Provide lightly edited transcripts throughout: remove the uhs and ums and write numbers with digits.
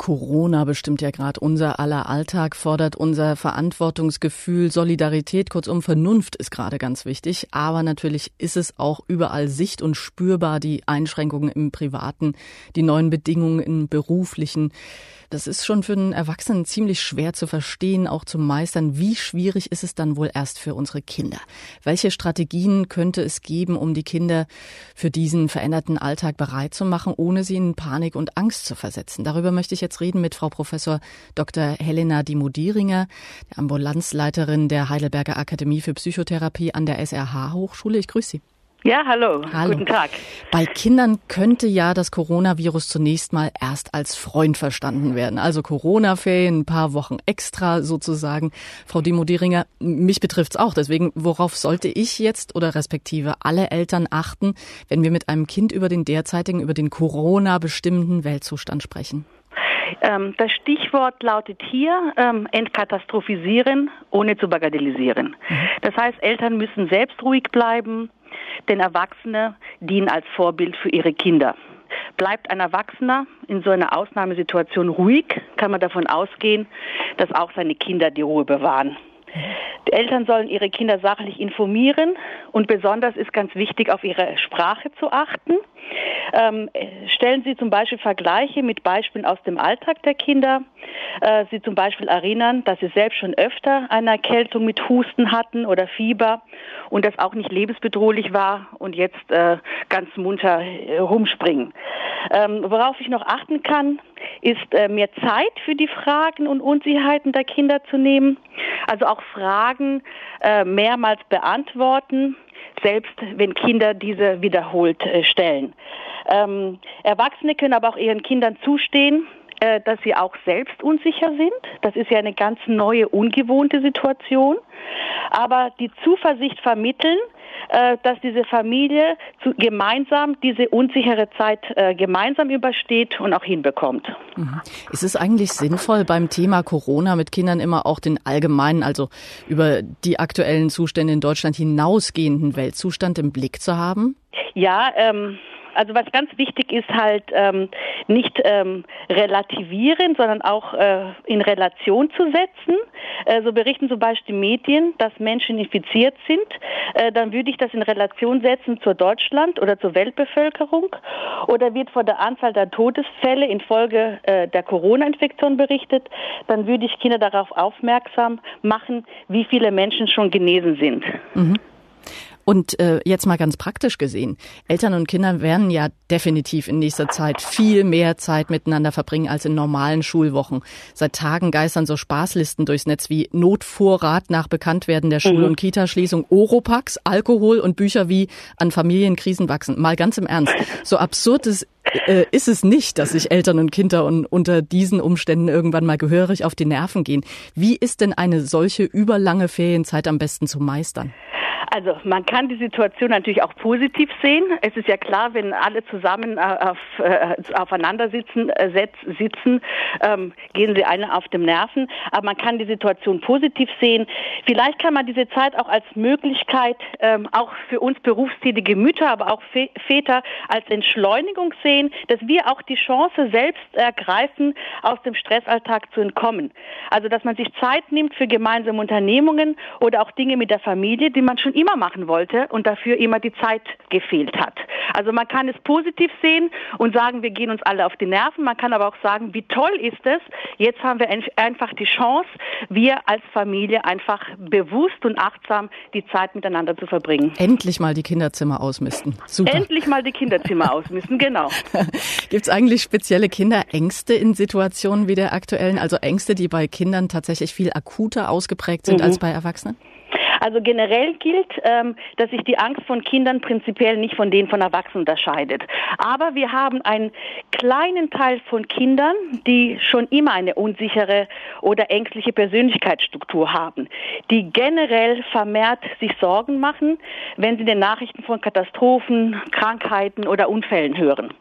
Corona bestimmt ja gerade unser aller Alltag, fordert unser Verantwortungsgefühl, Solidarität, kurzum Vernunft ist gerade ganz wichtig. Aber natürlich ist es auch überall sicht- und spürbar, die Einschränkungen im Privaten, die neuen Bedingungen im Beruflichen. Das ist schon für einen Erwachsenen ziemlich schwer zu verstehen, auch zu meistern. Wie schwierig ist es dann wohl erst für unsere Kinder? Welche Strategien könnte es geben, um die Kinder für diesen veränderten Alltag bereit zu machen, ohne sie in Panik und Angst zu versetzen? Darüber möchte ich jetzt reden mit Frau Professor Dr. Helena Dimo-Dieringer, der Ambulanzleiterin der Heidelberger Akademie für Psychotherapie an der SRH-Hochschule. Ich grüße Sie. Ja, hallo. Guten Tag. Bei Kindern könnte ja das Coronavirus zunächst mal erst als Freund verstanden werden. Also Corona-Ferien, ein paar Wochen extra sozusagen. Frau Dimo-Dieringer, mich betrifft's auch. Deswegen, worauf sollte ich jetzt oder respektive alle Eltern achten, wenn wir mit einem Kind über den derzeitigen, über den Corona-bestimmten Weltzustand sprechen? Das Stichwort lautet hier entkatastrophisieren, ohne zu bagatellisieren. Das heißt, Eltern müssen selbst ruhig bleiben, denn Erwachsene dienen als Vorbild für ihre Kinder. Bleibt ein Erwachsener in so einer Ausnahmesituation ruhig, kann man davon ausgehen, dass auch seine Kinder die Ruhe bewahren. Die Eltern sollen ihre Kinder sachlich informieren und besonders ist ganz wichtig, auf ihre Sprache zu achten. Stellen Sie zum Beispiel Vergleiche mit Beispielen aus dem Alltag der Kinder. Sie zum Beispiel erinnern, dass sie selbst schon öfter eine Erkältung mit Husten hatten oder Fieber und das auch nicht lebensbedrohlich war und jetzt ganz munter rumspringen. Worauf ich noch achten kann, ist mehr Zeit für die Fragen und Unsicherheiten der Kinder zu nehmen. Also auch Fragen mehrmals beantworten, selbst wenn Kinder diese wiederholt stellen. Erwachsene können aber auch ihren Kindern zustehen, dass sie auch selbst unsicher sind. Das ist ja eine ganz neue, ungewohnte Situation. Aber die Zuversicht vermitteln, dass diese Familie gemeinsam diese unsichere Zeit gemeinsam übersteht und auch hinbekommt. Ist es eigentlich sinnvoll, beim Thema Corona mit Kindern immer auch den allgemeinen, also über die aktuellen Zustände in Deutschland hinausgehenden Weltzustand im Blick zu haben? Ja, also was ganz wichtig ist halt nicht relativieren, sondern auch in Relation zu setzen. So berichten zum Beispiel die Medien, dass Menschen infiziert sind. Dann würde ich das in Relation setzen zu Deutschland oder zur Weltbevölkerung. Oder wird von der Anzahl der Todesfälle infolge der Corona-Infektion berichtet, dann würde ich Kinder darauf aufmerksam machen, wie viele Menschen schon genesen sind. Und jetzt mal ganz praktisch gesehen, Eltern und Kinder werden ja definitiv in nächster Zeit viel mehr Zeit miteinander verbringen als in normalen Schulwochen. Seit Tagen geistern so Spaßlisten durchs Netz wie Notvorrat nach Bekanntwerden der Schul- und Kitaschließung, Oropax, Alkohol und Bücher wie An Familienkrisen wachsen. Mal ganz im Ernst, so absurd ist es nicht, dass sich Eltern und Kinder unter diesen Umständen irgendwann mal gehörig auf die Nerven gehen. Wie ist denn eine solche überlange Ferienzeit am besten zu meistern? Also man kann die Situation natürlich auch positiv sehen. Es ist ja klar, wenn alle zusammen aufeinander sitzen, gehen sie alle auf den Nerven. Aber man kann die Situation positiv sehen. Vielleicht kann man diese Zeit auch als Möglichkeit, auch für uns berufstätige Mütter, aber auch Väter, als Entschleunigung sehen, dass wir auch die Chance selbst ergreifen, aus dem Stressalltag zu entkommen. Also dass man sich Zeit nimmt für gemeinsame Unternehmungen oder auch Dinge mit der Familie, die man schon immer machen wollte und dafür immer die Zeit gefehlt hat. Also man kann es positiv sehen und sagen, wir gehen uns alle auf die Nerven. Man kann aber auch sagen, wie toll ist es, jetzt haben wir einfach die Chance, wir als Familie einfach bewusst und achtsam die Zeit miteinander zu verbringen. Endlich mal die Kinderzimmer ausmisten. Super. Endlich mal die Kinderzimmer ausmisten, genau. Gibt es eigentlich spezielle Kinderängste in Situationen wie der aktuellen? Also Ängste, die bei Kindern tatsächlich viel akuter ausgeprägt sind als bei Erwachsenen? Also generell gilt, dass sich die Angst von Kindern prinzipiell nicht von denen von Erwachsenen unterscheidet. Aber wir haben einen kleinen Teil von Kindern, die schon immer eine unsichere oder ängstliche Persönlichkeitsstruktur haben, die generell vermehrt sich Sorgen machen, wenn sie den Nachrichten von Katastrophen, Krankheiten oder Unfällen hören.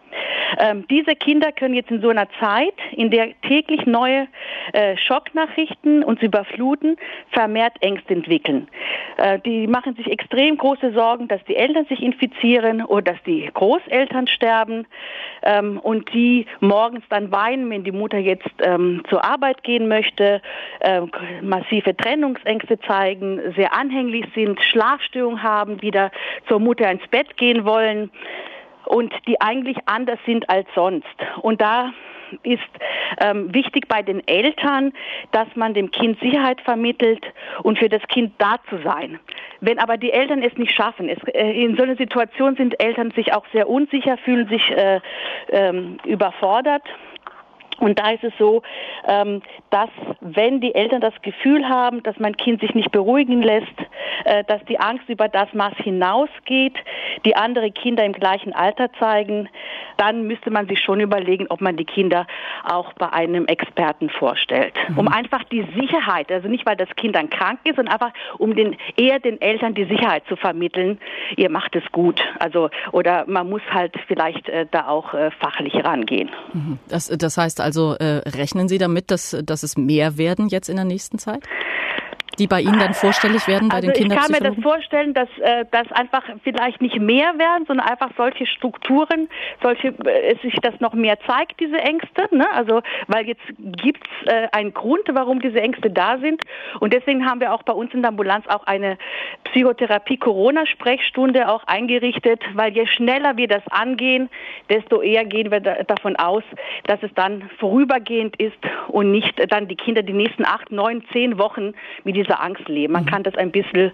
Diese Kinder können jetzt in so einer Zeit, in der täglich neue Schocknachrichten uns überfluten, vermehrt Ängste entwickeln. Die machen sich extrem große Sorgen, dass die Eltern sich infizieren oder dass die Großeltern sterben und die morgens dann weinen, wenn die Mutter jetzt zur Arbeit gehen möchte, massive Trennungsängste zeigen, sehr anhänglich sind, Schlafstörungen haben, wieder zur Mutter ins Bett gehen wollen und die eigentlich anders sind als sonst. Und da ist wichtig bei den Eltern, dass man dem Kind Sicherheit vermittelt und für das Kind da zu sein. Wenn aber die Eltern es nicht schaffen, in so einer Situation sind Eltern sich auch sehr unsicher, fühlen sich überfordert. Und da ist es so, dass wenn die Eltern das Gefühl haben, dass mein Kind sich nicht beruhigen lässt, dass die Angst über das Maß hinausgeht, die andere Kinder im gleichen Alter zeigen, dann müsste man sich schon überlegen, ob man die Kinder auch bei einem Experten vorstellt. Um einfach die Sicherheit, also nicht, weil das Kind dann krank ist, sondern einfach, um eher den Eltern die Sicherheit zu vermitteln, ihr macht es gut. Also, oder man muss halt vielleicht da auch fachlich rangehen. Das heißt also, rechnen Sie damit, dass es mehr werden jetzt in der nächsten Zeit? Die bei Ihnen dann vorstellig werden bei den Kinderpsychologen? Ich kann mir das vorstellen, dass einfach vielleicht nicht mehr werden, sondern einfach solche Strukturen, sich das noch mehr zeigt, diese Ängste, ne? Also, weil jetzt gibt's einen Grund, warum diese Ängste da sind. Und deswegen haben wir auch bei uns in der Ambulanz auch eine Psychotherapie-Corona-Sprechstunde auch eingerichtet, weil je schneller wir das angehen, desto eher gehen wir davon aus, dass es dann vorübergehend ist und nicht dann die Kinder die nächsten 8, 9, 10 Wochen mit dieser Angst leben. Man kann das ein bisschen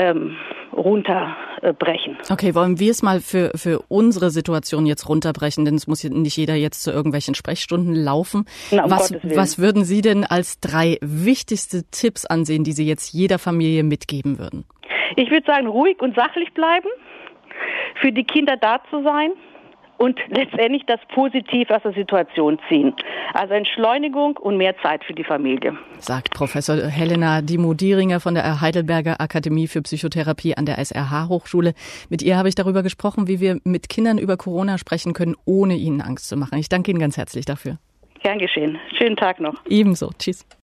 runterbrechen. Okay, wollen wir es mal für unsere Situation jetzt runterbrechen, denn es muss nicht jeder jetzt zu irgendwelchen Sprechstunden laufen. Was würden Sie denn als 3 wichtigste Tipps ansehen, die Sie jetzt jeder Familie mitgeben würden? Ich würde sagen, ruhig und sachlich bleiben, für die Kinder da zu sein und letztendlich das Positiv aus der Situation ziehen. Also Entschleunigung und mehr Zeit für die Familie. Sagt Professor Helena Dimo-Dieringer von der Heidelberger Akademie für Psychotherapie an der SRH-Hochschule. Mit ihr habe ich darüber gesprochen, wie wir mit Kindern über Corona sprechen können, ohne ihnen Angst zu machen. Ich danke Ihnen ganz herzlich dafür. Gern geschehen. Schönen Tag noch. Ebenso. Tschüss.